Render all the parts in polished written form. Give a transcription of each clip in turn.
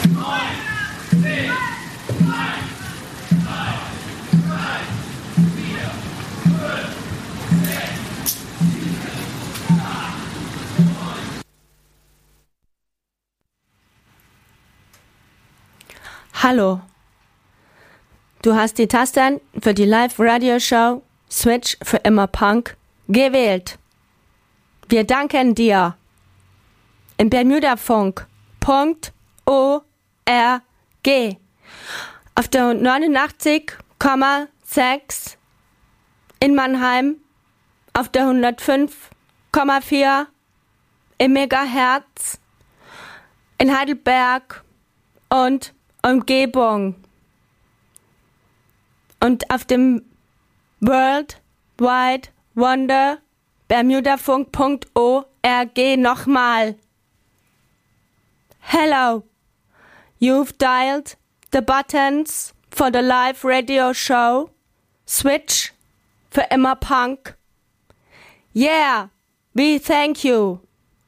Hallo. Du hast die Tasten für die Live-Radio-Show Switch für immer Punk gewählt. Wir danken dir. Im Bermudafunk.org auf der 89,6 in Mannheim, auf der 105,4 im Megahertz in Heidelberg und Umgebung und auf dem World Wide Wonder Bermudafunk.org nochmal. Hello, you've dialed the buttons for the live radio show Switch für immer Punk. Yeah, we thank you.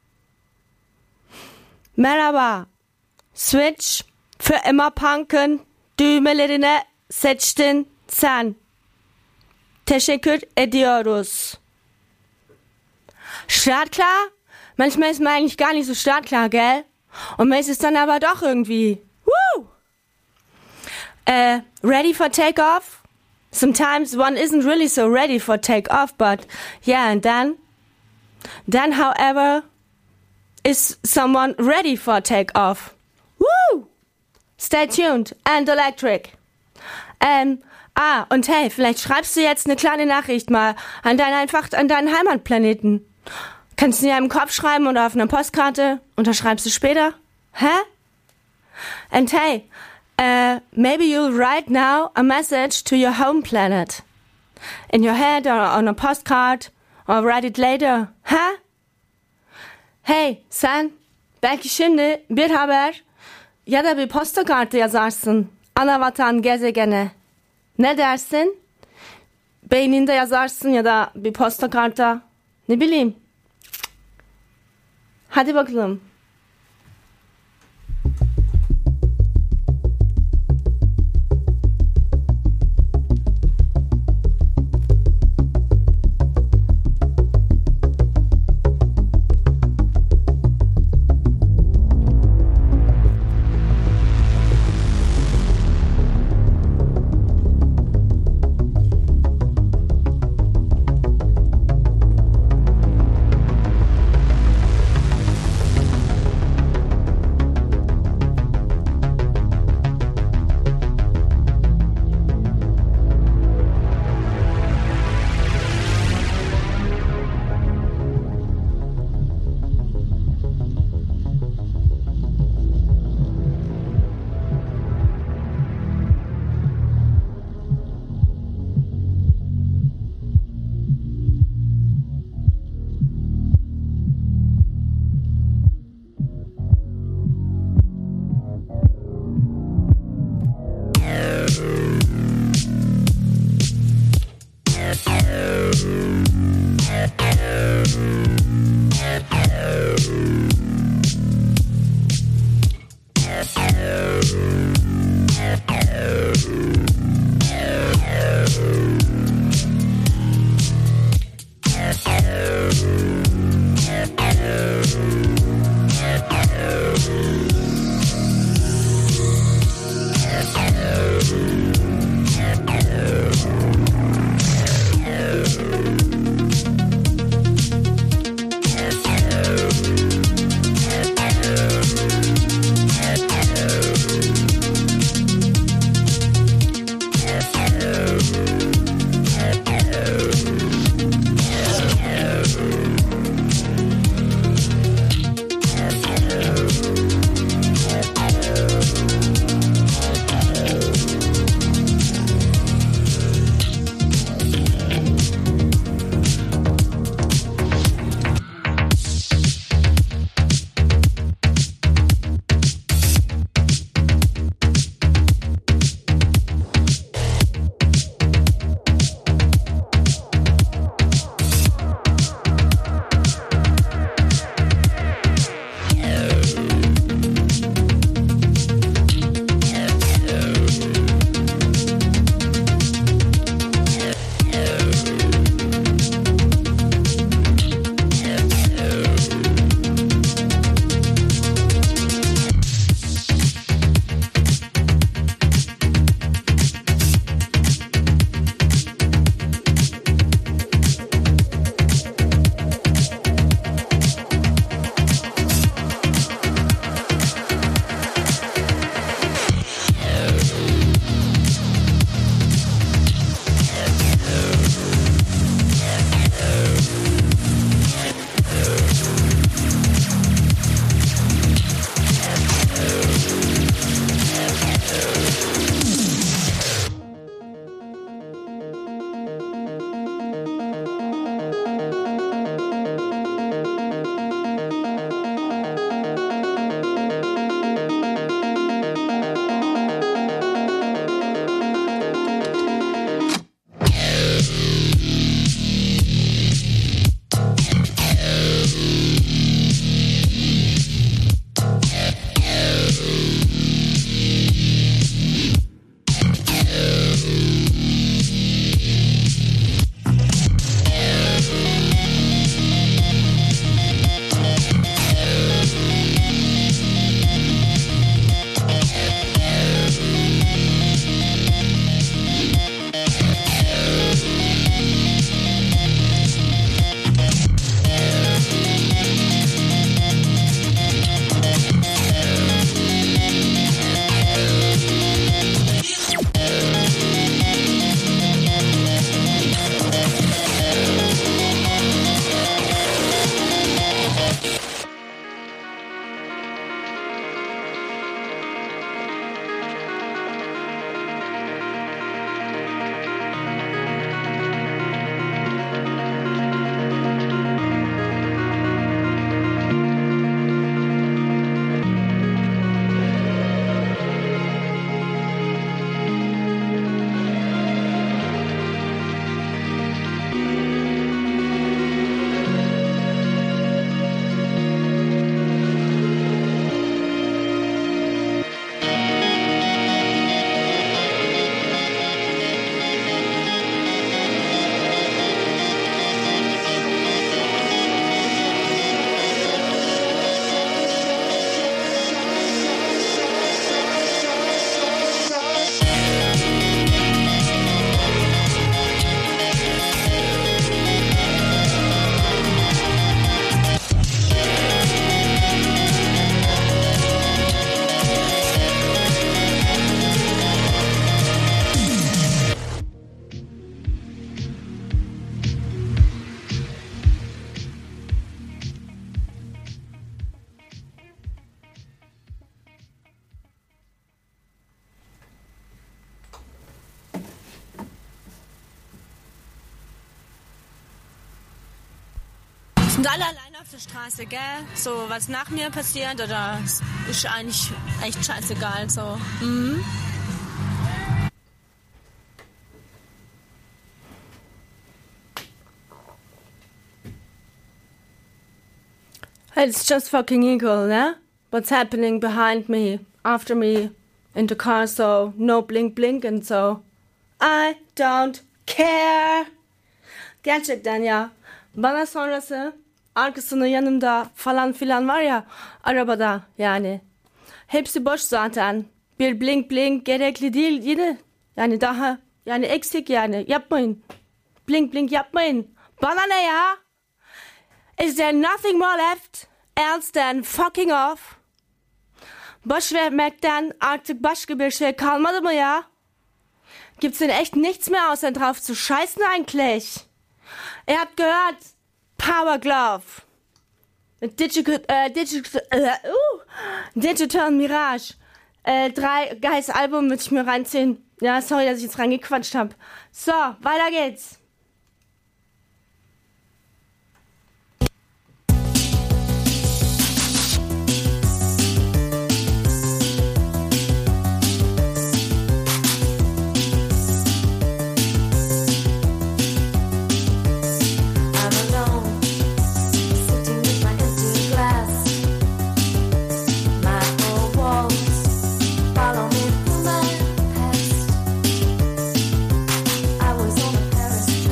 Merhaba, Switch für immer Punk'ın düğmelerine seçtin sen. Teşekkür ediyoruz. Startklar? Manchmal ist man eigentlich gar nicht so startklar, gell? Und man ist es dann aber doch irgendwie. Woo! Ready for takeoff? Sometimes one isn't really so ready for takeoff, but yeah, and then however, is someone ready for takeoff? Woo! Stay tuned and electric. Und hey, vielleicht schreibst du jetzt eine kleine Nachricht mal an deinen Heimatplaneten. Kannst du dir im Kopf schreiben oder auf einer Postkarte? Unterschreibst du später? Hä? And hey, maybe you'll write now a message to your home planet. In your head or on a postcard or write it later. Hä? Hey, sen belki şimdi bir haber ya da bir postakartı yazarsın anavatan gezegene. Ne dersin? Beyninde yazarsın ya da bir postakarta. Ne bileyim. Hadi bakalım. Sind alle allein auf der Straße, gell? So, was nach mir passiert, oder ist eigentlich echt scheißegal, so. Mhm. It's just fucking equal, ne? What's happening behind me, after me, in the car, so no blink blink and so. I don't care. Gerçekten ya. Bana sonrası arkasında yanımda falan filan var ya arabada yani. Hepsi boş zaten. Bir blink blink gerekli değil yine. Yani daha yani eksik yani. Yapmayın. Blink blink yapmayın. Bana ne ya? Is there nothing more left else than fucking off? Boş vermekten artık başka bir şey kalmadı mı ya? Gibt's denn echt nichts mehr außer drauf zu scheißen eigentlich? Ihr habt gehört, Power Glove. Digital Mirage. 3 geiles Album würde ich mir reinziehen. Ja, sorry, dass ich jetzt reingequatscht habe. So, weiter geht's. Follow me through my past. I was on a Paris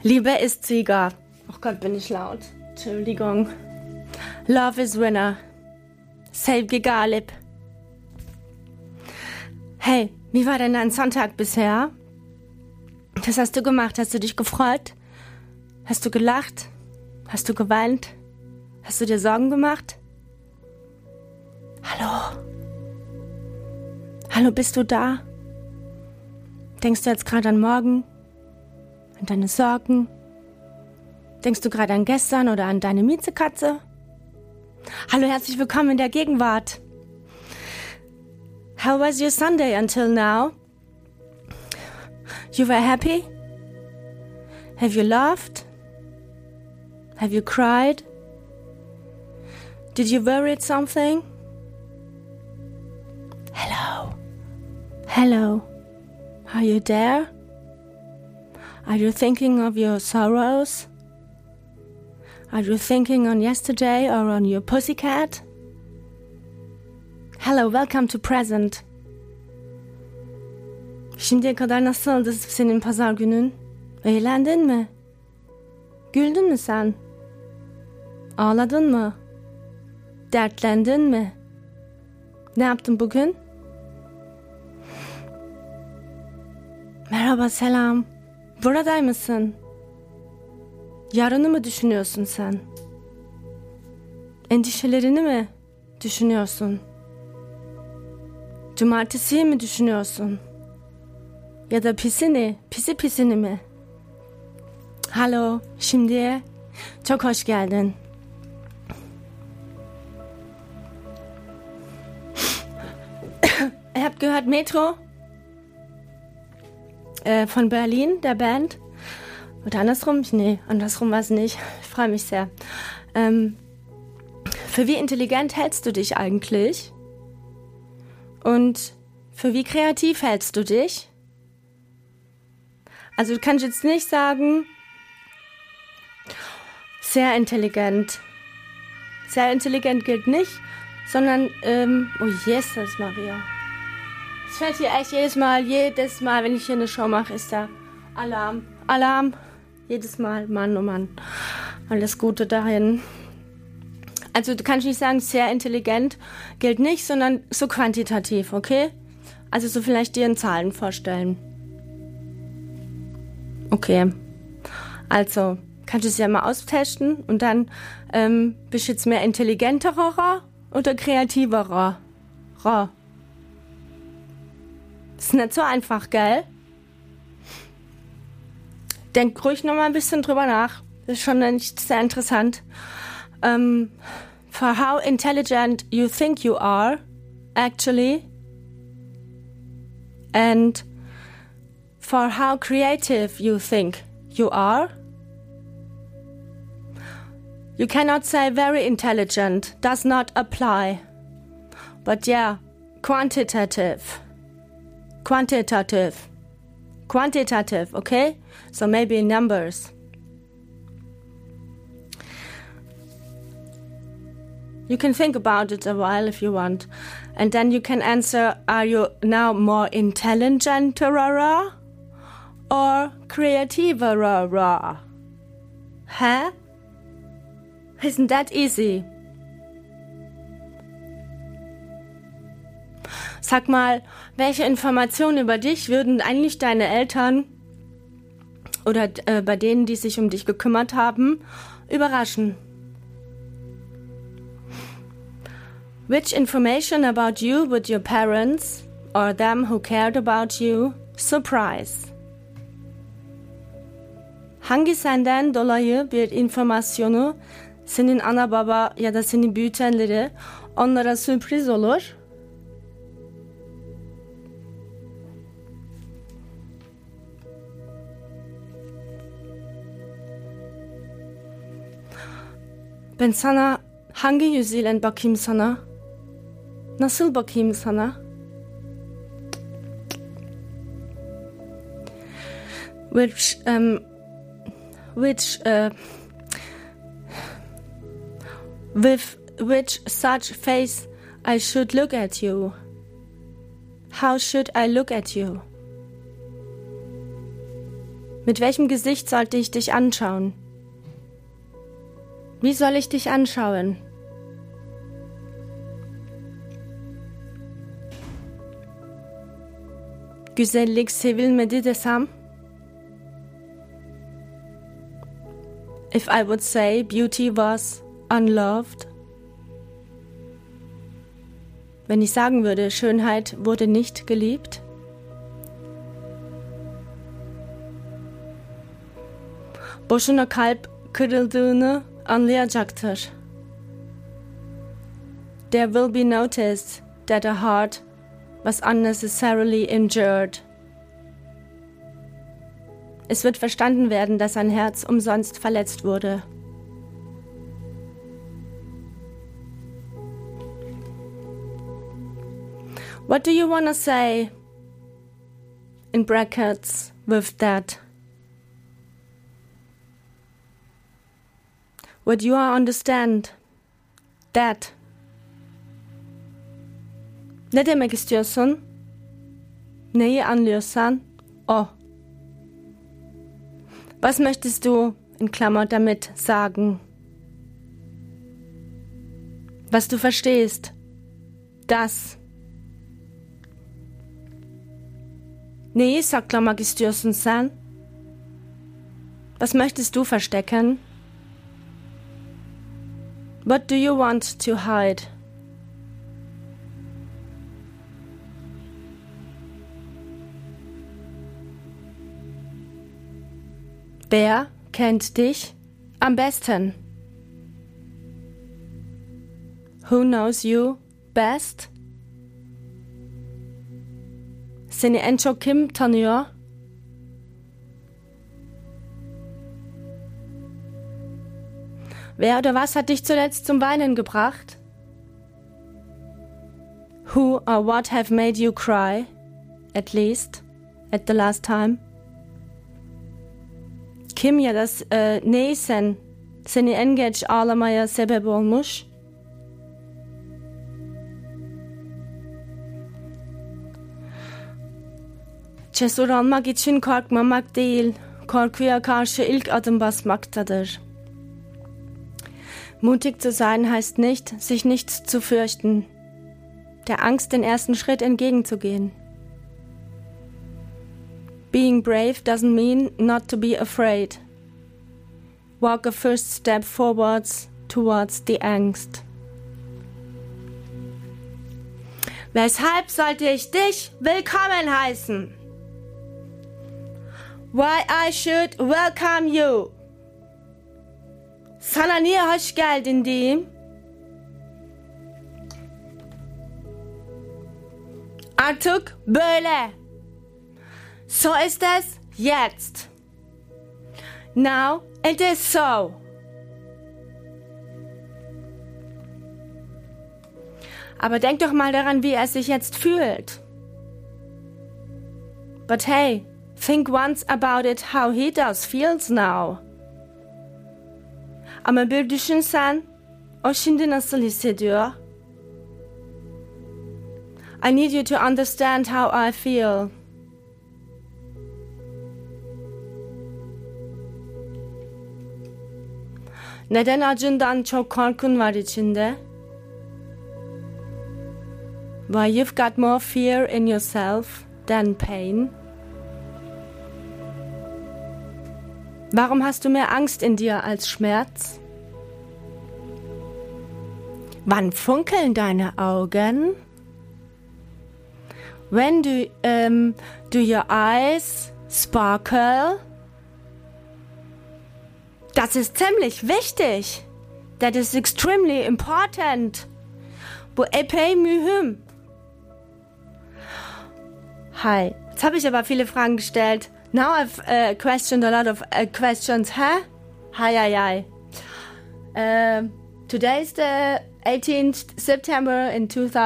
Liebe ist Sieger. Oh Gott, bin ich laut. Entschuldigung. Love is winner. Sevgi galip. Hey, wie war denn dein Sonntag bisher? Was hast du gemacht? Hast du dich gefreut? Hast du gelacht? Hast du geweint? Hast du dir Sorgen gemacht? Hallo? Hallo, bist du da? Denkst du jetzt gerade an morgen? An deine Sorgen? Denkst du gerade an gestern oder an deine Miezekatze? Hallo, herzlich willkommen in der Gegenwart. How was your Sunday until now? You were happy? Have you laughed? Have you cried? Did you worry something? Hello. Hello. Are you there? Are you thinking of your sorrows? Are you thinking on yesterday or on your pussycat? Hello, welcome to present. Şimdiye kadar nasıldı senin pazar günün? Eğlendin mi? Güldün mü sen? Ağladın mı? Dertlendin mi? Ne yaptın bugün? Merhaba, selam. Buradayım mısın? Yarını mı düşünüyorsun sen? Endişelerini mi düşünüyorsun? Cumartesiyi mi düşünüyorsun? Ya da pisi pisini mi? Hallo, şimdiye çok hoş geldin. Ihr habt gehört Metro von Berlin, der Band. Oder andersrum? Nee, andersrum war es nicht. Ich freue mich sehr. Für wie intelligent hältst du dich eigentlich? Und für wie kreativ hältst du dich? Also du kannst jetzt nicht sagen, sehr intelligent. Sehr intelligent gilt nicht, sondern, oh Jesus Maria. Es fällt hier echt jedes Mal, wenn ich hier eine Show mache, ist da Alarm. Jedes Mal, Mann, oh Mann. Alles Gute dahin. Also du kannst nicht sagen, sehr intelligent gilt nicht, sondern so quantitativ, okay? Also so vielleicht dir in Zahlen vorstellen. Okay. Also, kannst du es ja mal austesten und dann bist du jetzt mehr intelligenterer oder kreativerer? Das ist nicht so einfach, gell? Denk ruhig noch mal ein bisschen drüber nach. Das ist schon nicht sehr interessant. For how intelligent you think you are, actually, and for how creative you think you are. You cannot say very intelligent, does not apply. But yeah, quantitative, okay? So maybe numbers. You can think about it a while if you want. And then you can answer, are you now more intelligent or creativer? Huh? Isn't that easy? Sag mal, welche Informationen über dich würden eigentlich deine Eltern oder bei denen, die sich um dich gekümmert haben, überraschen? Which information about you would your parents or them who cared about you surprise? Hangi senden dolayı bir informasyonu senin ana baba ya da seni büyütenleri onlara sürpriz olur? Ben sana hangi yüzüyle bakayım sana? Nasıl bakayım sana? With which such face I should look at you? How should I look at you? Mit welchem Gesicht sollte ich dich anschauen? Wie soll ich dich anschauen? Güzellik sevilmedi desem? If I would say beauty was unloved? Wenn ich sagen würde, Schönheit wurde nicht geliebt? Boşuna kalp kırıldığını anlayacaktır. There will be noticed that a heart was unnecessarily injured. Es wird verstanden werden, dass ein Herz umsonst verletzt wurde. What do you want to say in brackets with that? What you understand? That. Ne demek istiyorsun? Neyi anlıyorsan? O. Was möchtest du in Klammer damit sagen? Was du verstehst? Das. Neyi saklamak istiyorsun sen? Was möchtest du verstecken? What do you want to hide? Wer kennt dich am besten? Who knows you best? Seni en çok kim tanıyor? Wer oder was hat dich zuletzt zum Weinen gebracht? Who or what have made you cry? At least, at the last time. Kim ya da neysen seni en geç ağlamaya sebep olmuş? Cesur olmak için korkmamak değil, korkuya karşı ilk adım basmaktadır. Mutig zu sein heißt nicht, sich nichts zu fürchten, der Angst den ersten Schritt entgegenzugehen. Being brave doesn't mean not to be afraid. Walk a first step forwards towards the angst. Weshalb sollte ich dich willkommen heißen? Why I should welcome you? Sana niye hoş geldin diyeyim? Artık böyle. So ist es jetzt. Now it is so. Aber denk doch mal daran, wie er sich jetzt fühlt. But hey, think once about it how he does feels now. Ama bir düşünsen, o şimdi nasıl hissediyor? I need you to understand how I feel. Neden acından çok korkun var içinde? Why you've got more fear in yourself than pain? Warum hast du mehr Angst in dir als Schmerz? Wann funkeln deine Augen? When do your eyes sparkle? Das ist ziemlich wichtig. That is extremely important. Bu epey mühim. Hi, jetzt habe ich aber viele Fragen gestellt. Now I've questioned a lot of questions. Huh? Hi. Today is the 18th September in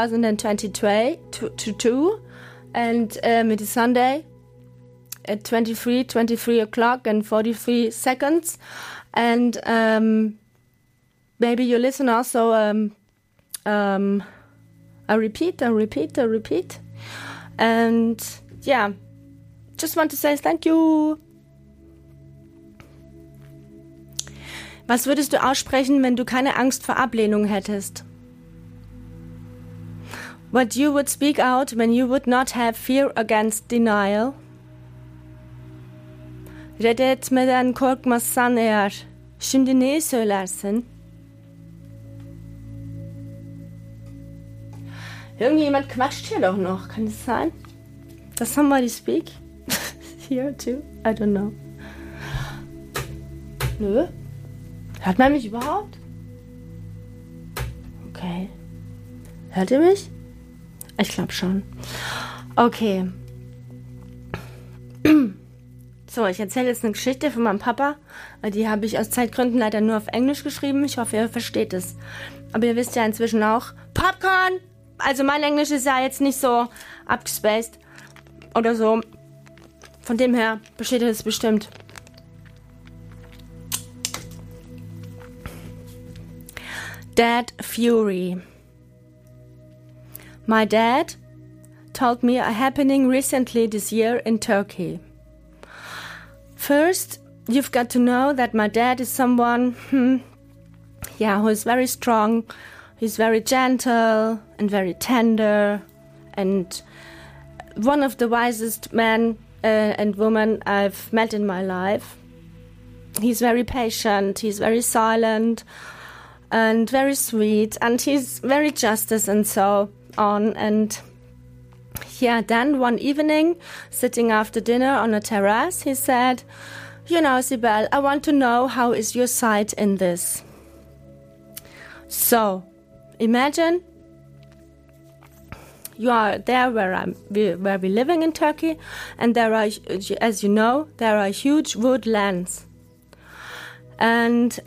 2022 and it is Sunday at 23 o'clock and 43 seconds. And maybe you listen also a repeat. And yeah, just want to say thank you. Was würdest du aussprechen, wenn du keine Angst vor Ablehnung hättest? What you would speak out when you would not have fear against denial? Red etmeden korkmazsan eğer, şimdi neyi söylersin? Irgendjemand quatscht hier doch noch, kann es sein? Does somebody speak? Here too? I don't know. Nö. Hört man mich überhaupt? Okay. Hört ihr mich? Ich glaube schon. Okay. So, ich erzähle jetzt eine Geschichte von meinem Papa. Die habe ich aus Zeitgründen leider nur auf Englisch geschrieben. Ich hoffe, ihr versteht es. Aber ihr wisst ja inzwischen auch, Popcorn! Also mein Englisch ist ja jetzt nicht so abgespaced oder so. Von dem her besteht es bestimmt. Dad Fury. My dad told me a happening recently this year in Turkey. First, you've got to know that my dad is someone, who is very strong. He's very gentle and very tender and one of the wisest men and women I've met in my life. He's very patient, he's very silent and very sweet, and he's very justice and so on. And then one evening, sitting after dinner on a terrace, he said, "You know, Sibel, I want to know, how is your side in this?" So, imagine you are there where we're living in Turkey, and there are, as you know, there are huge woodlands. And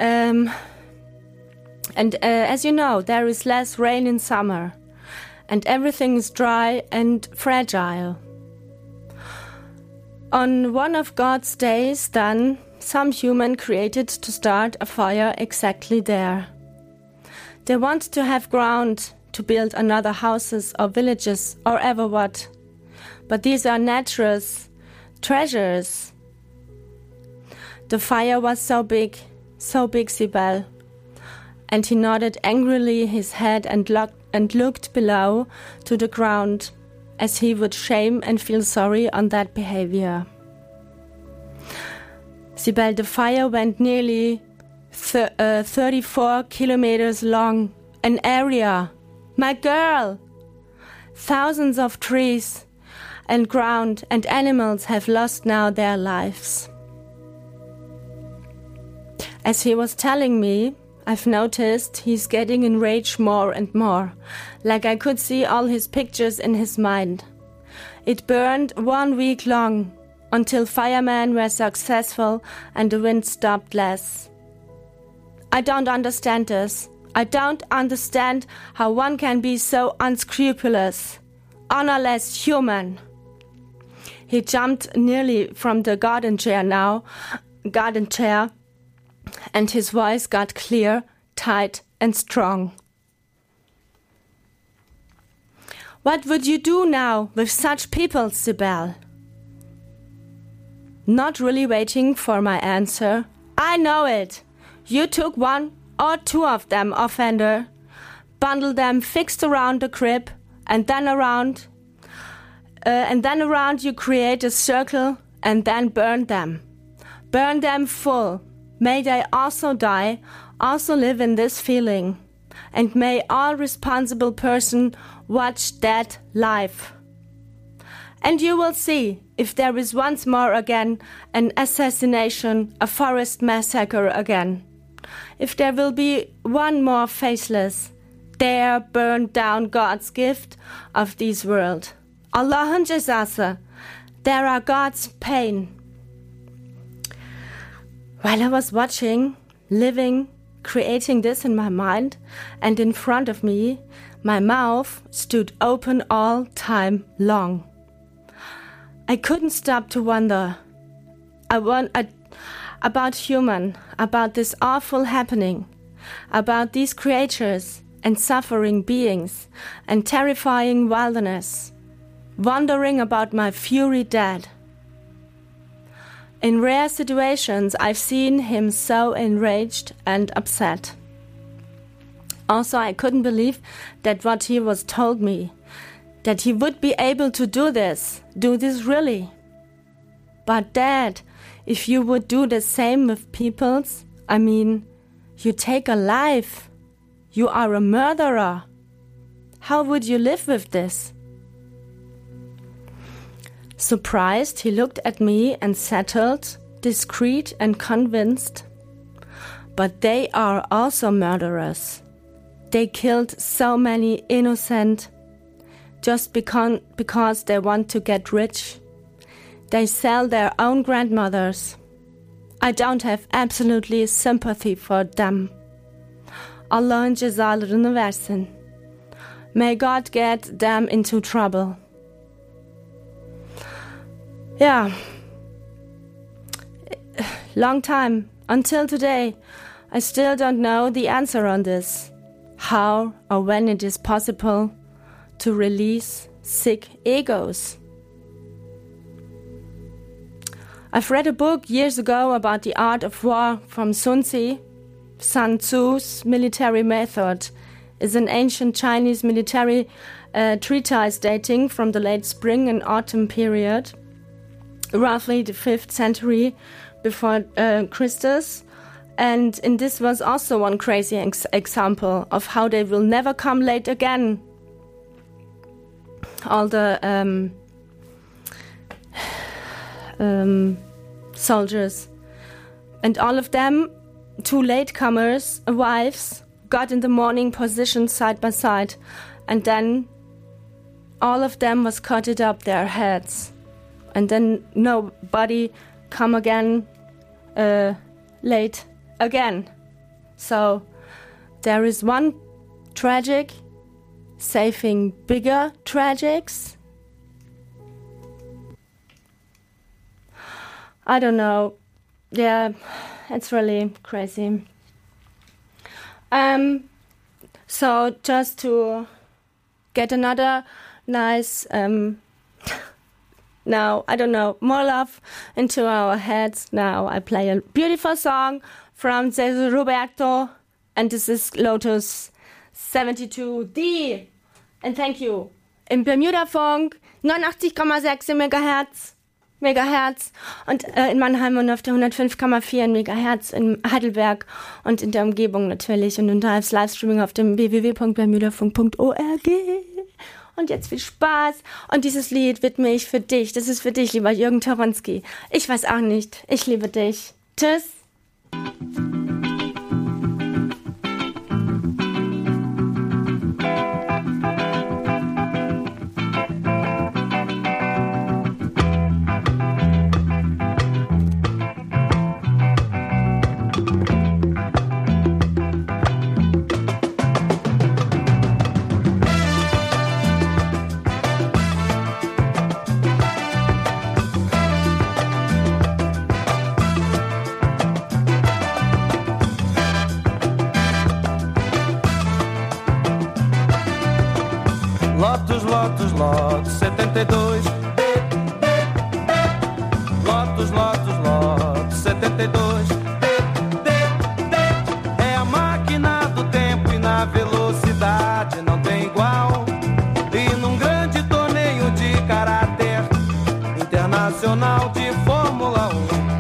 as you know, there is less rain in summer, and everything is dry and fragile. On one of God's days, then, some human created to start a fire exactly there. They want to have ground to build another houses or villages or ever what. But these are natural treasures. The fire was so big, Sibel. And he nodded angrily his head and looked below to the ground, as he would shame and feel sorry on that behavior. Sibel, the fire went nearly 34 kilometers long, an area. My girl! Thousands of trees and ground and animals have lost now their lives. As he was telling me, I've noticed he's getting enraged more and more, like I could see all his pictures in his mind. It burned 1 week long, until firemen were successful and the wind stopped less. I don't understand this. I don't understand how one can be so unscrupulous, honorless human. He jumped nearly from the garden chair, and his voice got clear, tight, and strong. What would you do now with such people, Sibel? Not really waiting for my answer. I know it. You took 1 or 2 of them, offender, bundled them fixed around the crib, and then around you create a circle and then burn them. Burn them full. May they also die, also live in this feeling. And may all responsible person watch that live. And you will see if there is once more again an assassination, a forest massacre again. If there will be one more faceless, there burned down God's gift of this world. Allah'ın cezası. There are God's pain. While I was watching, living, creating this in my mind, and in front of me, my mouth stood open all time long. I couldn't stop to wonder about this awful happening, about these creatures and suffering beings and terrifying wilderness, wondering about my fury dad. In rare situations, I've seen him so enraged and upset. Also, I couldn't believe that what he was told me, that he would be able to do this really. But Dad, if you would do the same with people's, I mean, you take a life. You are a murderer. How would you live with this? Surprised, he looked at me and settled, discreet and convinced. But they are also murderers. They killed so many innocent just because they want to get rich. They sell their own grandmothers. I don't have absolutely sympathy for them. Allah'ın cezalarını versin. May God get them into trouble. Yeah. Long time. Until today, I still don't know the answer on this. How or when it is possible to release sick egos. I've read a book years ago about the art of war from Sun Tzu's military method is an ancient Chinese military treatise dating from the late spring and autumn period, roughly the 5th century before Christus. And this was also one crazy example of how they will never come late again. All the soldiers. And all of them, 2 latecomers, wives, got in the morning positioned side by side. And then all of them was cutted up their heads. And then nobody come again late again. So there is one tragic saving bigger tragics. I don't know. Yeah, it's really crazy. So just to get another nice now, I don't know, more love into our heads. Now I play a beautiful song from Cesar Roberto, and this is Lotus 72D. And thank you. Im Bermuda-Funk 89,6 Megahertz und in Mannheim und auf der 105,4 Megahertz in Heidelberg und in der Umgebung natürlich und unter als Livestreaming auf dem www.bermudafunk.org. Und jetzt viel Spaß. Und dieses Lied widme ich für dich. Das ist für dich, lieber Jürgen Toronski. Ich weiß auch nicht. Ich liebe dich. Tschüss. Lotus, Lotus, Lotus 72. Lotus, Lotus, Lotus 72. É a máquina do tempo e na velocidade não tem igual. E num grande torneio de caráter internacional de Fórmula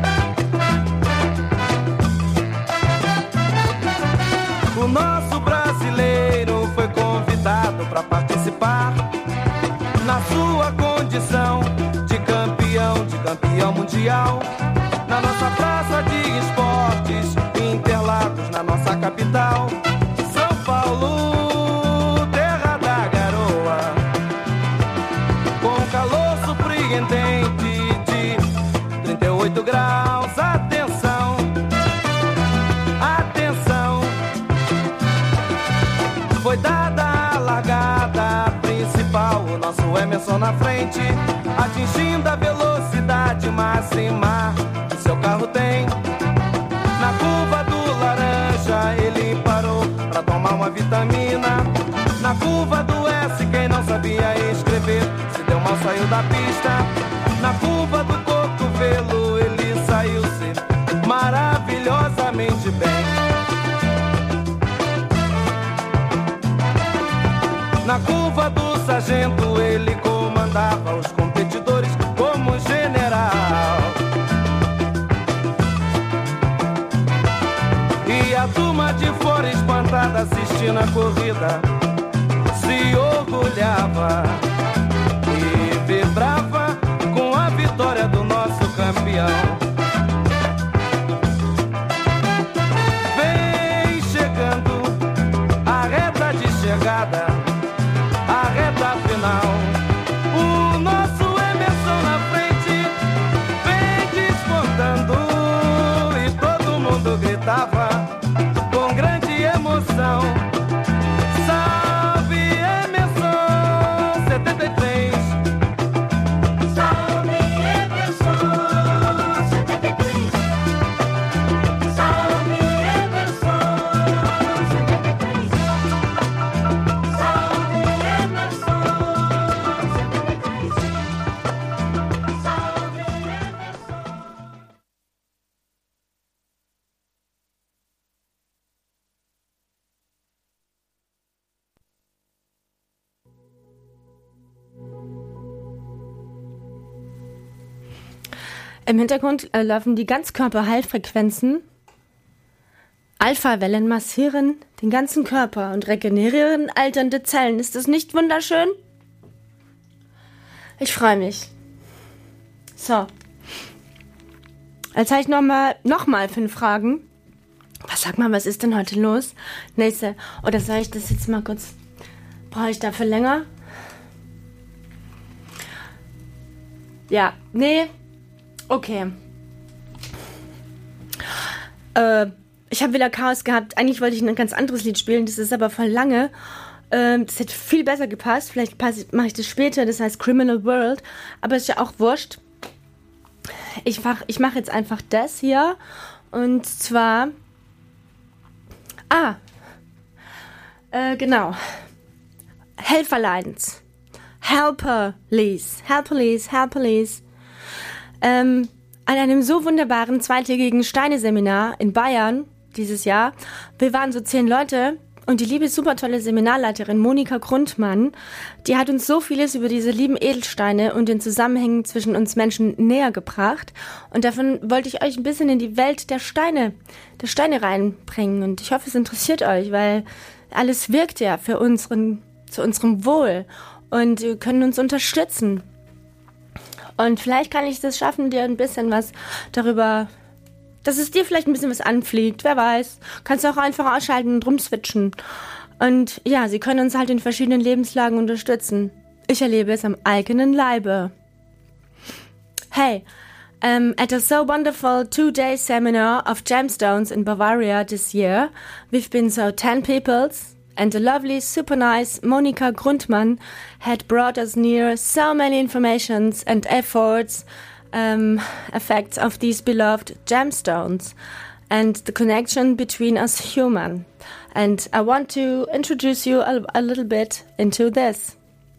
1. O nosso brasileiro foi convidado para participar na sua condição de campeão mundial, na nossa praça de esportes, Interlagos, na nossa capital, São Paulo, terra da garoa, com calor surpreendente de 38 graus. Atenção, atenção, foi dada a largada principal, o nosso Emerson na frente, atingindo a velocidade máxima que seu carro tem. Na curva do laranja ele parou pra tomar uma vitamina. Na curva do S quem não sabia escrever se deu mal, saiu da pista. Na curva do cotovelo ele saiu Na curva do sargento ele comandava os competidores como general. E a turma de fora espantada assistindo a corrida se orgulhava e vibrava com a vitória do nosso campeão. Vem chegando a reta de chegada, a reta final. O nosso Emerson na frente vem descontando e todo mundo gritava com grande emoção. Salve Emerson 73. Salve Emerson 73. Salve Emerson 73. Salve Emerson 73. Salve Emerson. Im Hintergrund laufen die Ganzkörper-Heilfrequenzen. Alpha-Wellen massieren den ganzen Körper und regenerieren alternde Zellen. Ist das nicht wunderschön? Ich freue mich. So. Jetzt habe ich nochmal 5 Fragen. Sag mal, was ist denn heute los? Nächste. Oder soll ich das jetzt mal kurz... Brauche ich dafür länger? Ja, nee. Okay. Ich habe wieder Chaos gehabt. Eigentlich wollte ich ein ganz anderes Lied spielen. Das ist aber voll lange. Das hätte viel besser gepasst. Vielleicht mache ich das später. Das heißt Criminal World. Aber ist ja auch wurscht. Ich mache jetzt einfach das hier. Und zwar... genau. Helferleins. Helperlies. An einem so wunderbaren zweitägigen Steine-Seminar in Bayern dieses Jahr. Wir waren so 10 Leute und die liebe, super tolle Seminarleiterin Monika Grundmann, die hat uns so vieles über diese lieben Edelsteine und den Zusammenhängen zwischen uns Menschen näher gebracht. Und davon wollte ich euch ein bisschen in die Welt der Steine reinbringen. Und ich hoffe, es interessiert euch, weil alles wirkt ja zu unserem Wohl und wir können uns unterstützen. Und vielleicht kann ich das schaffen, dir ein bisschen was darüber, dass es dir vielleicht ein bisschen was anfliegt, wer weiß. Kannst du auch einfach ausschalten und rumswitchen. Und ja, sie können uns halt in verschiedenen Lebenslagen unterstützen. Ich erlebe es am eigenen Leibe. Hey, at a so wonderful 2-day seminar of gemstones in Bavaria this year, we've been 10 peoples, and the lovely, super nice Monika Grundmann had brought us near so many informations and effects of these beloved gemstones and the connection between us human. And I want to introduce you a little bit into this.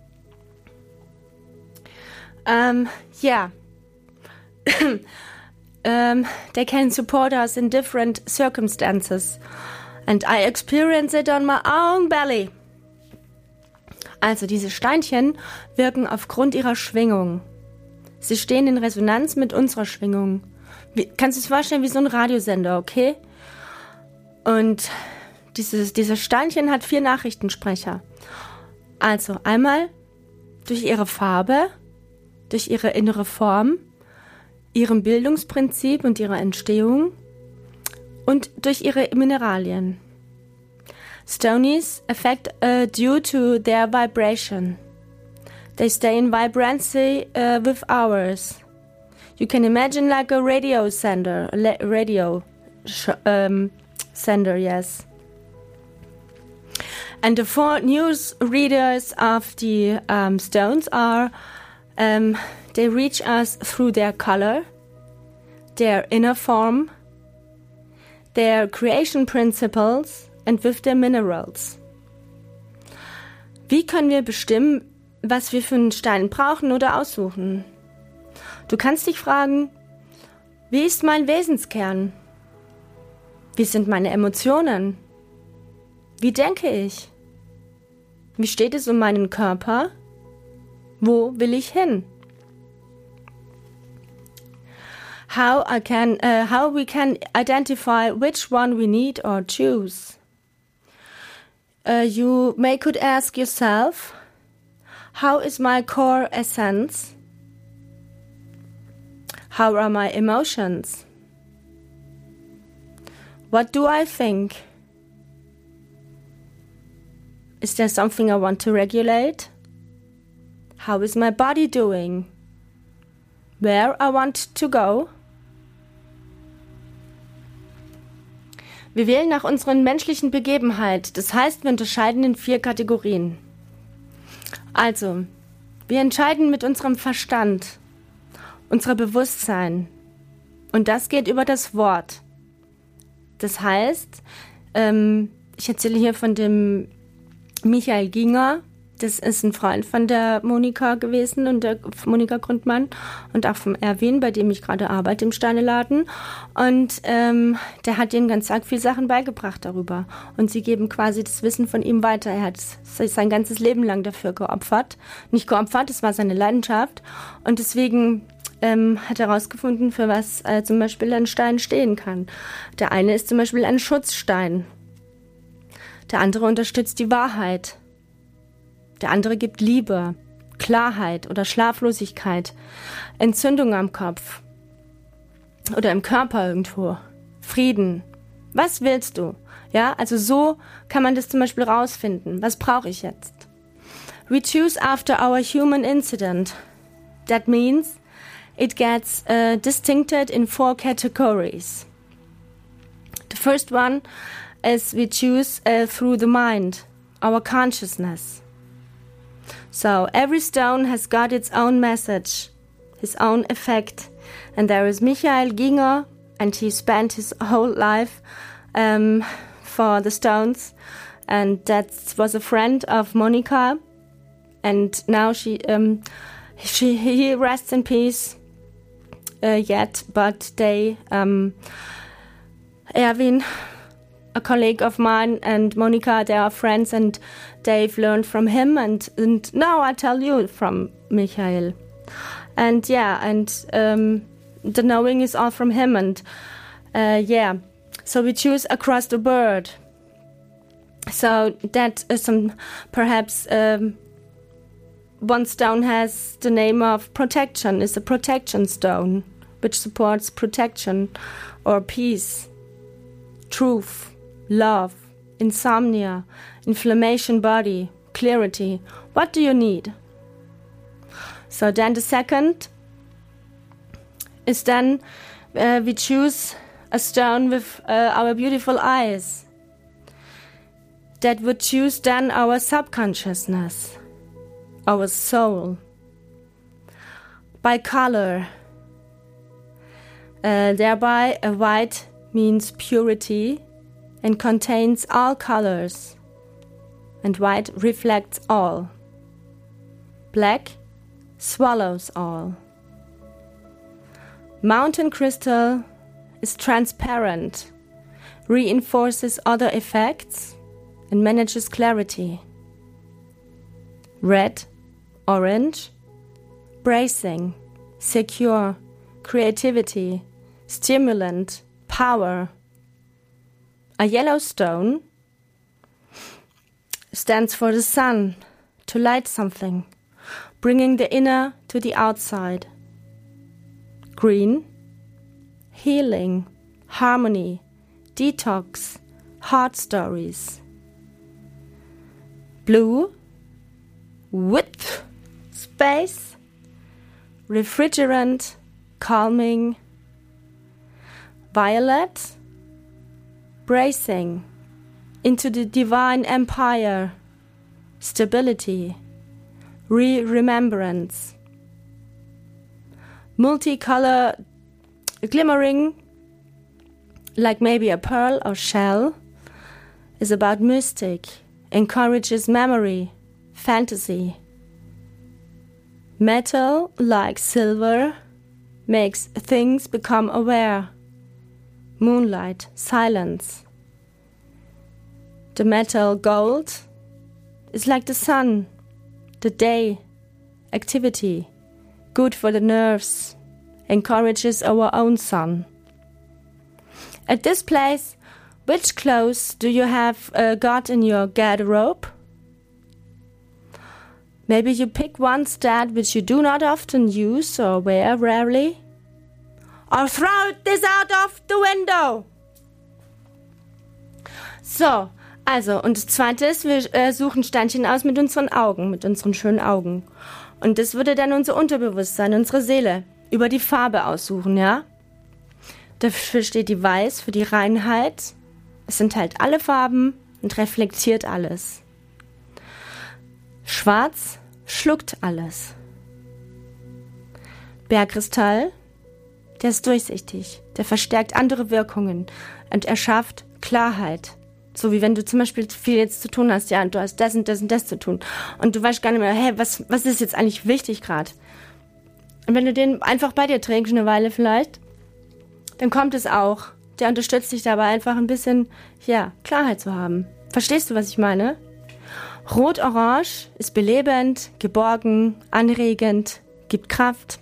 They can support us in different circumstances. And I experience it on my own belly. Also diese Steinchen wirken aufgrund ihrer Schwingung. Sie stehen in Resonanz mit unserer Schwingung. Kannst du es vorstellen wie so ein Radiosender, okay? Und dieser Steinchen hat 4 Nachrichtensprecher. Also einmal durch ihre Farbe, durch ihre innere Form, ihrem Bildungsprinzip und ihrer Entstehung und durch ihre Mineralien. Stonies affect due to their vibration. They stay in vibrancy with ours. You can imagine like a radio sender, sender, yes. And the 4 news readers of the stones are, they reach us through their color, their inner form, their creation principles and with their minerals. Wie können wir bestimmen, was wir für einen Stein brauchen oder aussuchen? Du kannst dich fragen, wie ist mein Wesenskern? Wie sind meine Emotionen? Wie denke ich? Wie steht es um meinen Körper? Wo will ich hin? How we can identify which one we need or choose. You could ask yourself, how is my core essence? How are my emotions? What do I think? Is there something I want to regulate? How is my body doing? Where I want to go? Wir wählen nach unseren menschlichen Begebenheit, das heißt, wir unterscheiden in 4 Kategorien. Also, wir entscheiden mit unserem Verstand, unser Bewusstsein. Und das geht über das Wort. Das heißt, ich erzähle hier von dem Michael Ginger. Das ist ein Freund von der Monika gewesen und der Monika Grundmann und auch vom Erwin, bei dem ich gerade arbeite im Steineladen. Und der hat ihnen ganz arg viele Sachen beigebracht darüber. Und sie geben quasi das Wissen von ihm weiter. Er hat sein ganzes Leben lang dafür geopfert. Nicht geopfert, es war seine Leidenschaft. Und deswegen hat er herausgefunden, für was zum Beispiel ein Stein stehen kann. Der eine ist zum Beispiel ein Schutzstein. Der andere unterstützt die Wahrheit. Der andere gibt Liebe, Klarheit oder Schlaflosigkeit, Entzündung am Kopf oder im Körper irgendwo, Frieden. Was willst du? Ja, also so kann man das zum Beispiel rausfinden. Was brauche ich jetzt? We choose after our human incident. That means it gets distincted in 4 categories. The first one is we choose through the mind, our consciousness. So every stone has got its own message, his own effect. And there is Michael Ginger, and he spent his whole life for the stones. And that was a friend of Monika. And now he rests in peace yet. But they, Erwin, a colleague of mine, and Monika, they are friends, and they've learned from him, and now I tell you from Michael. And the knowing is all from him, and so we choose across the board. So that is perhaps one stone has the name of protection, is a protection stone, which supports protection or peace, truth, love, insomnia, inflammation body, clarity. What do you need? So then the second is then we choose a stone with our beautiful eyes. That would choose then our subconsciousness, our soul. By color. Thereby a white means purity and contains all colors, and white reflects all. Black swallows all. Mountain crystal is transparent, reinforces other effects, and manages clarity. Red, orange, bracing, secure, creativity, stimulant, power. A yellow stone stands for the sun, to light something, bringing the inner to the outside. Green, healing, harmony, detox, heart stories. Blue, width, space, refrigerant, calming. Violet, bracing into the divine empire, stability, remembrance. Multicolor, glimmering, like maybe a pearl or shell, is about mystic, encourages memory, fantasy. Metal, like silver, makes things become aware. Moonlight, silence. The metal gold is like the sun, the day, activity, good for the nerves, encourages our own sun. At this place, which clothes do you have got in your garderobe? Maybe you pick ones that which you do not often use or wear rarely. Or throw this out of the window. So, also, und das Zweite ist, wir suchen Steinchen aus mit unseren Augen, mit unseren schönen Augen. Und das würde dann unser Unterbewusstsein, unsere Seele, über die Farbe aussuchen, ja? Dafür steht die Weiß für die Reinheit. Es enthält alle Farben und reflektiert alles. Schwarz schluckt alles. Bergkristall, der ist durchsichtig, der verstärkt andere Wirkungen und erschafft Klarheit. So wie wenn du zum Beispiel viel jetzt zu tun hast, ja, und du hast das und das und das zu tun. Und du weißt gar nicht mehr, hey, was ist jetzt eigentlich wichtig gerade? Und wenn du den einfach bei dir trägst, eine Weile vielleicht, dann kommt es auch. Der unterstützt dich dabei einfach ein bisschen, ja, Klarheit zu haben. Verstehst du, was ich meine? Rot-Orange ist belebend, geborgen, anregend, gibt Kraft.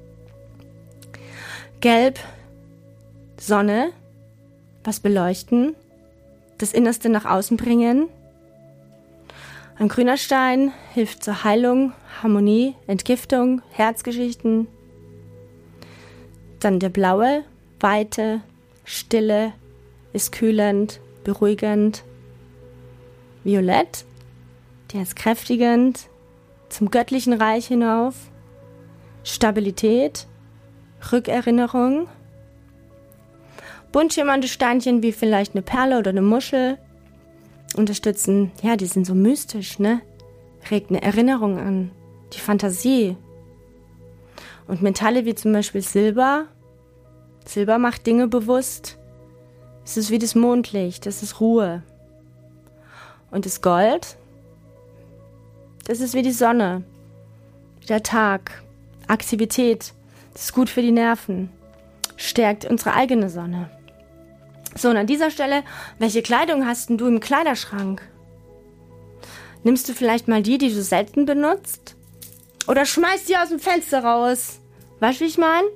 Gelb, Sonne, was beleuchten, das Innerste nach außen bringen. Ein grüner Stein hilft zur Heilung, Harmonie, Entgiftung, Herzgeschichten. Dann der blaue, Weite, Stille, ist kühlend, beruhigend. Violett, der ist kräftigend, zum göttlichen Reich hinauf. Stabilität, Rückerinnerung. Bunt schimmernde Steinchen wie vielleicht eine Perle oder eine Muschel unterstützen, ja, die sind so mystisch, ne? Regt eine Erinnerung an, die Fantasie. Und Metalle wie zum Beispiel Silber. Silber macht Dinge bewusst. Es ist wie das Mondlicht, das ist Ruhe. Und das Gold, das ist wie die Sonne, wie der Tag, Aktivität. Das ist gut für die Nerven, stärkt unsere eigene Sonne. So, und an dieser Stelle, welche Kleidung hast denn du im Kleiderschrank? Nimmst du vielleicht mal die du selten benutzt? Oder schmeißt die aus dem Fenster raus? Weißt du, wie ich meine?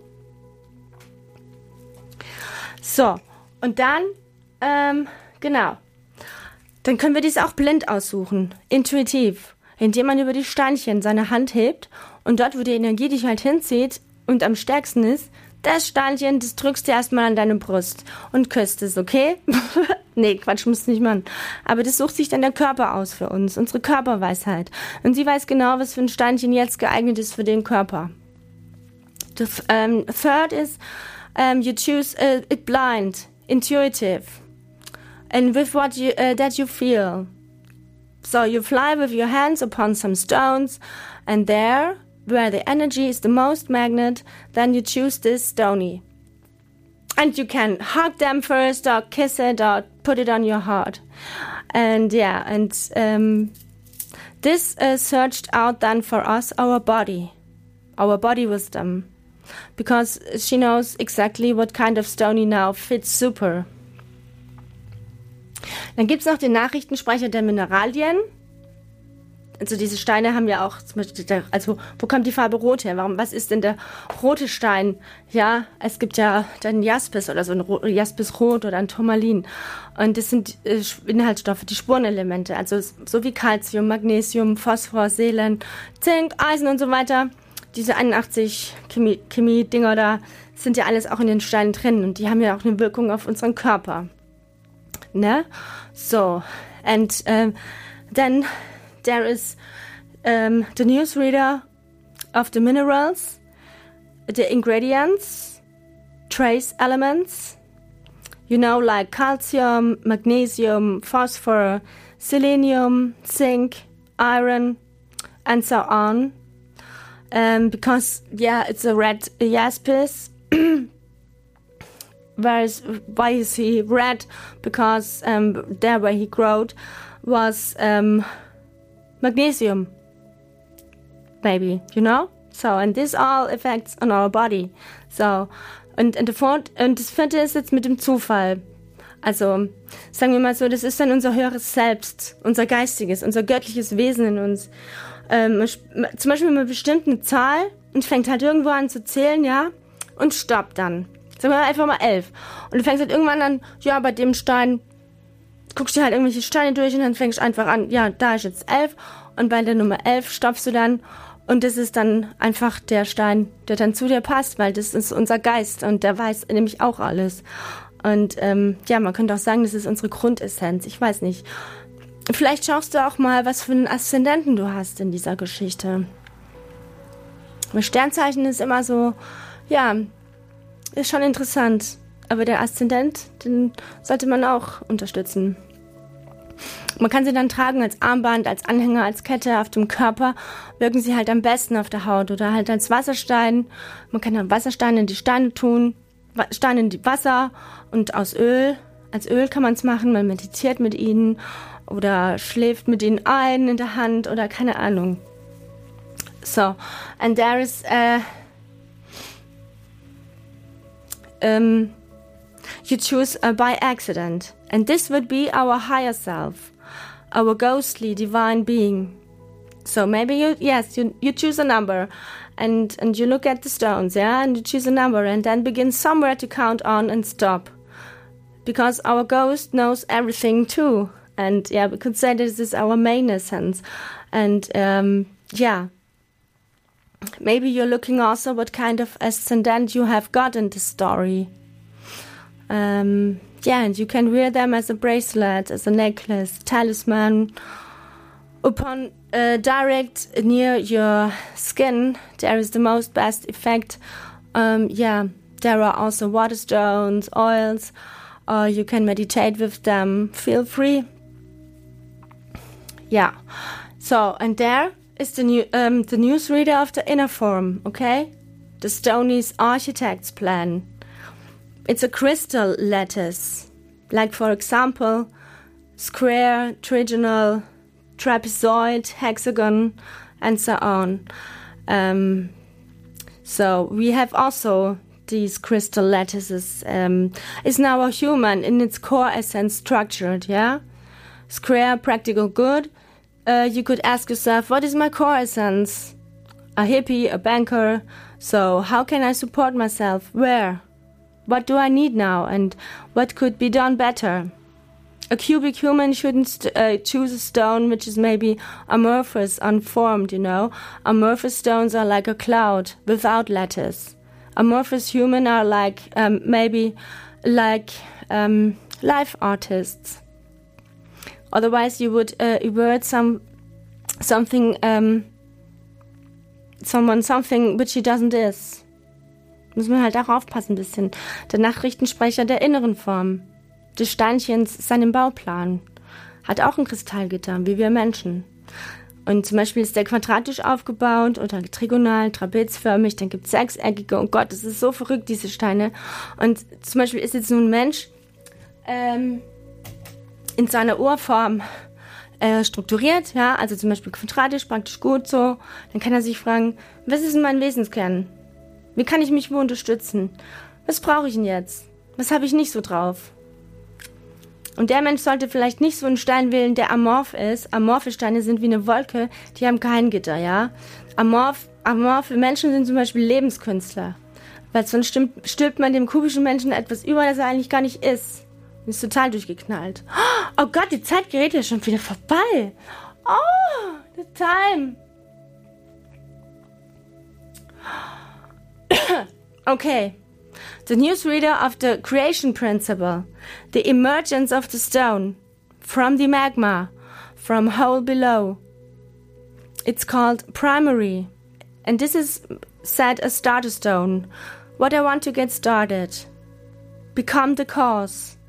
So, und dann, genau. Dann können wir dies auch blind aussuchen, intuitiv, indem man über die Steinchen seine Hand hebt und dort, wo die Energie dich halt hinzieht und am stärksten ist, das Steinchen, das drückst du erstmal an deine Brust und küsst es, okay? Nee, Quatsch, musst du nicht machen. Aber das sucht sich dann der Körper aus für uns, unsere Körperweisheit. Und sie weiß genau, was für ein Steinchen jetzt geeignet ist für den Körper. The third is, you choose it blind, intuitive, and with what that you feel. So you fly with your hands upon some stones, and there, where the energy is the most magnet, then you choose this stony. And you can hug them first, or kiss it, or put it on your heart. And yeah, and this searched out then for us our body wisdom. Because she knows exactly what kind of stony now fits super. Dann gibt's noch den Nachrichtensprecher der Mineralien. Also diese Steine haben ja auch, zum Beispiel, also wo kommt die Farbe Rot her? Was ist denn der rote Stein? Ja, es gibt ja dann Jaspis oder so ein Jaspisrot oder ein Turmalin. Und das sind Inhaltsstoffe, die Spurenelemente. Also so wie Calcium, Magnesium, Phosphor, Selen, Zink, Eisen und so weiter. Diese 81 Chemie-Dinger da sind ja alles auch in den Steinen drin. Und die haben ja auch eine Wirkung auf unseren Körper. Ne? So, and then there is the newsreader of the minerals, the ingredients, trace elements, you know, like calcium, magnesium, phosphor, selenium, zinc, iron, and so on. Because, yeah, it's a red jaspis. Why is he red? Because there where he growed was magnesium, maybe, you know? So, and this all affects on our body. So, und das vierte ist jetzt mit dem Zufall. Also, sagen wir mal so, das ist dann unser höheres Selbst, unser geistiges, unser göttliches Wesen in uns. Zum Beispiel mit bestimmten Zahl und fängt halt irgendwo an zu zählen, ja, und stoppt dann. Sagen wir einfach mal 11. Und du fängst halt irgendwann an, ja, bei dem Stein, guckst dir halt irgendwelche Steine durch und dann fängst du einfach an, ja, da ist jetzt 11 und bei der Nummer 11 stoppst du dann und das ist dann einfach der Stein, der dann zu dir passt, weil das ist unser Geist und der weiß nämlich auch alles. Und ja, man könnte auch sagen, das ist unsere Grundessenz, ich weiß nicht. Vielleicht schaust du auch mal, was für einen Aszendenten du hast in dieser Geschichte. Das Sternzeichen ist immer so, ja, ist schon interessant. Aber der Aszendent, den sollte man auch unterstützen. Man kann sie dann tragen als Armband, als Anhänger, als Kette auf dem Körper. Wirken sie halt am besten auf der Haut oder halt als Wasserstein. Man kann dann Wassersteine in die Steine tun, Steine in die Wasser und aus Öl. Als Öl kann man es machen, man meditiert mit ihnen oder schläft mit ihnen ein in der Hand oder keine Ahnung. So, and there is you choose by accident, and this would be our higher self, our ghostly divine being. So maybe you choose a number, and you look at the stones, yeah, and you choose a number, and then begin somewhere to count on and stop, because our ghost knows everything too, and yeah, we could say this is our main essence, and yeah. Maybe you're looking also what kind of ascendant you have got in the story. Yeah, and you can wear them as a bracelet, as a necklace, talisman. Upon direct near your skin, there is the most best effect. Yeah, there are also water stones, oils, or you can meditate with them. Feel free. Yeah. So, and there is the newsreader of the inner form, okay? The Stoney's architect's plan. It's a crystal lattice, like for example, square, trigonal, trapezoid, hexagon, and so on. So we have also these crystal lattices. Is now a human in its core essence structured, yeah? Square, practical good. You could ask yourself, what is my core essence? A hippie, a banker. So how can I support myself? Where? What do I need now? And what could be done better? A cubic human shouldn't choose a stone which is maybe amorphous, unformed, you know. Amorphous stones are like a cloud without lattice. Amorphous human are like maybe like life artists. Otherwise, you would evert something which he doesn't is. Müssen wir halt auch aufpassen ein bisschen. Der Nachrichtensprecher der inneren Form, des Steinchens, seinem Bauplan, hat auch ein Kristallgitter, wie wir Menschen. Und zum Beispiel ist der quadratisch aufgebaut oder trigonal, trapezförmig, dann gibt es sechseckige. Oh Gott, das ist so verrückt, diese Steine. Und zum Beispiel ist jetzt nun ein Mensch in seiner Urform strukturiert, ja, also zum Beispiel quadratisch, praktisch gut so. Dann kann er sich fragen, was ist denn mein Wesenskern? Wie kann ich mich wo unterstützen? Was brauche ich denn jetzt? Was habe ich nicht so drauf? Und der Mensch sollte vielleicht nicht so einen Stein wählen, der amorph ist. Amorphe Steine sind wie eine Wolke, die haben kein Gitter, ja. Amorphe Menschen sind zum Beispiel Lebenskünstler. Weil sonst stülpt man dem kubischen Menschen etwas über, das er eigentlich gar nicht ist. Und ist total durchgeknallt. Oh Gott, die Zeit gerät ja schon wieder vorbei. Oh, the time. Okay. The newsreader of the creation principle, the emergence of the stone from the magma, from hole below. It's called primary, and this is said a starter stone. What I want to get started. Become the cause.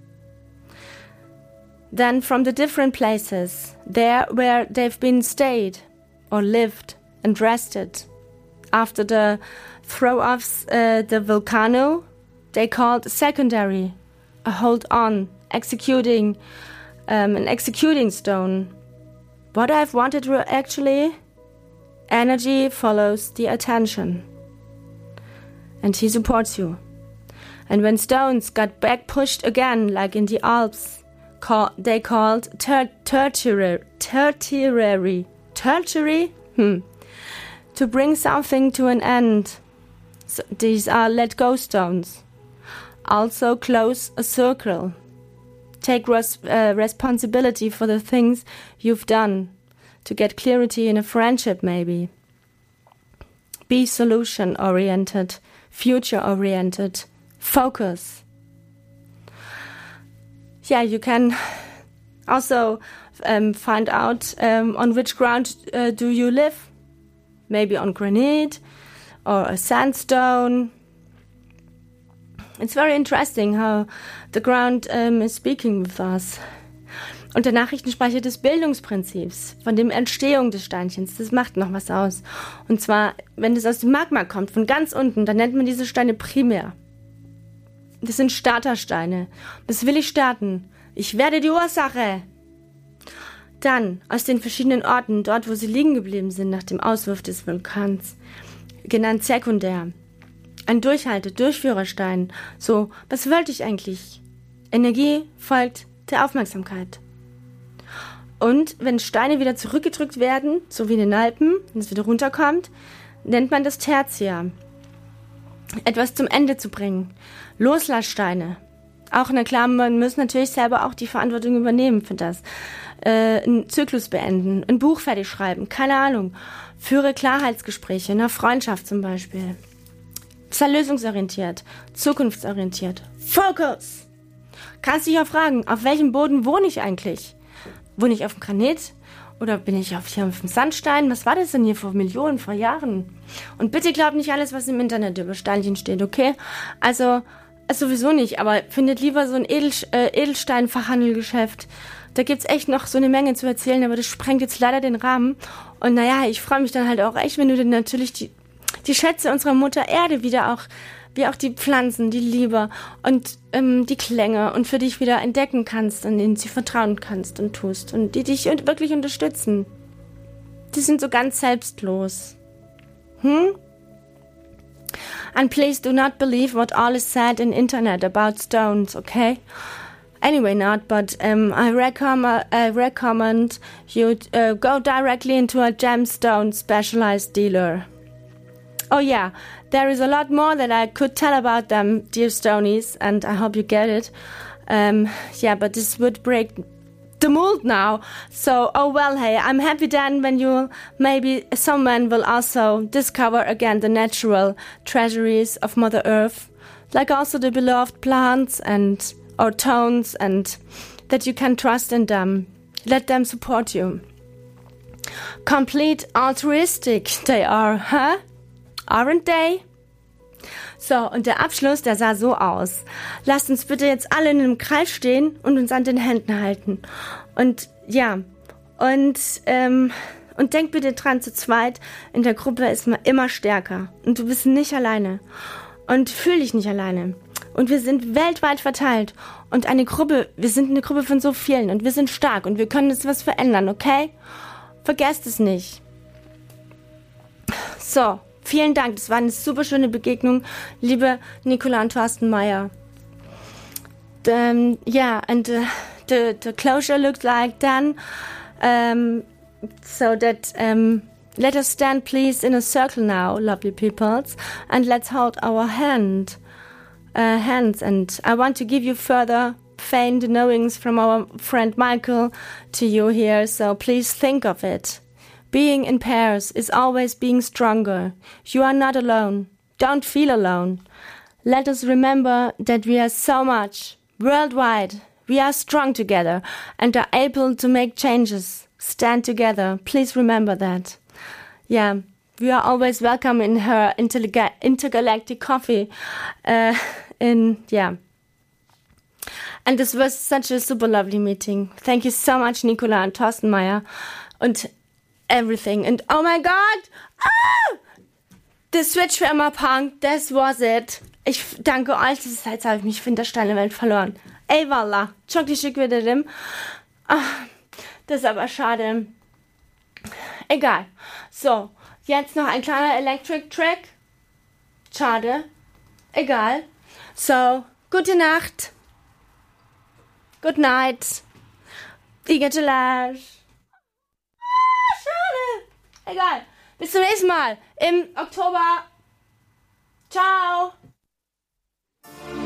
Then from the different places, there where they've been stayed or lived and rested. After the throw-offs, the volcano, they called secondary, a hold on, executing, an executing stone. What I've wanted actually, energy follows the attention. And he supports you. And when stones got back pushed again, like in the Alps, they called tertiary, to bring something to an end. So these are let go stones. Also close a circle. Take responsibility for the things you've done to get clarity in a friendship maybe. Be solution-oriented, future-oriented. Focus. Yeah, you can also find out on which ground do you live. Maybe on granite or a sandstone. It's very interesting how the ground is speaking with us. Und der Nachrichtenspeicher des Bildungsprinzips, von dem Entstehung des Steinchens, das macht noch was aus. Und zwar, wenn das aus dem Magma kommt, von ganz unten, dann nennt man diese Steine primär. Das sind Startersteine. Das will ich starten. Ich werde die Ursache. Dann, aus den verschiedenen Orten, dort wo sie liegen geblieben sind nach dem Auswurf des Vulkans, genannt sekundär. Ein Durchführerstein. So, was wollte ich eigentlich? Energie folgt der Aufmerksamkeit. Und wenn Steine wieder zurückgedrückt werden, so wie in den Alpen, wenn es wieder runterkommt, nennt man das Tertiär. Etwas zum Ende zu bringen. Loslasssteine. Auch, na klar, man muss natürlich selber auch die Verantwortung übernehmen für das. Einen Zyklus beenden, ein Buch fertig schreiben, keine Ahnung. Führe Klarheitsgespräche, in einer Freundschaft zum Beispiel. Sei lösungsorientiert, zukunftsorientiert. Focus! Kannst dich auch fragen, auf welchem Boden wohne ich eigentlich? Wohne ich auf dem Granit? Oder bin ich hier auf dem Sandstein? Was war das denn hier vor Millionen, vor Jahren? Und bitte glaubt nicht alles, was im Internet über Steinchen steht, okay? Also sowieso nicht, aber findet lieber so ein Edelstein-Fachhandelgeschäft. Da gibt's echt noch so eine Menge zu erzählen, aber das sprengt jetzt leider den Rahmen. Und naja, ich freue mich dann halt auch echt, wenn du dann natürlich die Schätze unserer Mutter Erde wieder auch, wie auch die Pflanzen, die Liebe und die Klänge und für dich wieder entdecken kannst, an denen sie vertrauen kannst und tust und die dich wirklich unterstützen. Die sind so ganz selbstlos. And please do not believe what all is said in internet about stones, okay? Anyway, not, but I recommend you go directly into a gemstone specialized dealer. Oh yeah, there is a lot more that I could tell about them, dear Stonies, and I hope you get it. Yeah, but this would break the mold now. So, oh well, hey, I'm happy then when maybe someone will also discover again the natural treasuries of Mother Earth, like also the beloved plants or tones, and that you can trust in them. Let them support you. Complete altruistic they are, huh? Aren't they? So, und der Abschluss, der sah so aus. Lasst uns bitte jetzt alle in einem Kreis stehen und uns an den Händen halten. Und ja, und denkt bitte dran, zu zweit in der Gruppe ist man immer stärker. Und du bist nicht alleine. Und fühl dich nicht alleine. Und wir sind weltweit verteilt. Und wir sind eine Gruppe von so vielen. Und wir sind stark. Und wir können jetzt was verändern, okay? Vergesst es nicht. So, vielen Dank. Das war eine super schöne Begegnung, liebe Nicola und Thorsten Meyer. Yeah, and the closure looked like then. So that let us stand please in a circle now, lovely peoples, and let's hold our hands. And I want to give you further faint knowings from our friend Michael to you here, so please think of it. Being in pairs is always being stronger. You are not alone. Don't feel alone. Let us remember that we are so much. Worldwide, we are strong together and are able to make changes. Stand together. Please remember that. Yeah, we are always welcome in her intergalactic coffee. And this was such a super lovely meeting. Thank you so much, Nicola and Thorsten Meyer. Und everything. And oh my God! The Switch für Emma Punk, this was it. Ich danke euch, jetzt habe ich mich in der Steinewelt verloren. Ey, wallah. Çok teşekkür ederim. Das ist aber schade. Egal. So, jetzt noch ein kleiner Electric Track. Schade. Egal. So, gute Nacht. Good night. Igatelash. Schade. Egal. Bis zum nächsten Mal im Oktober. Ciao.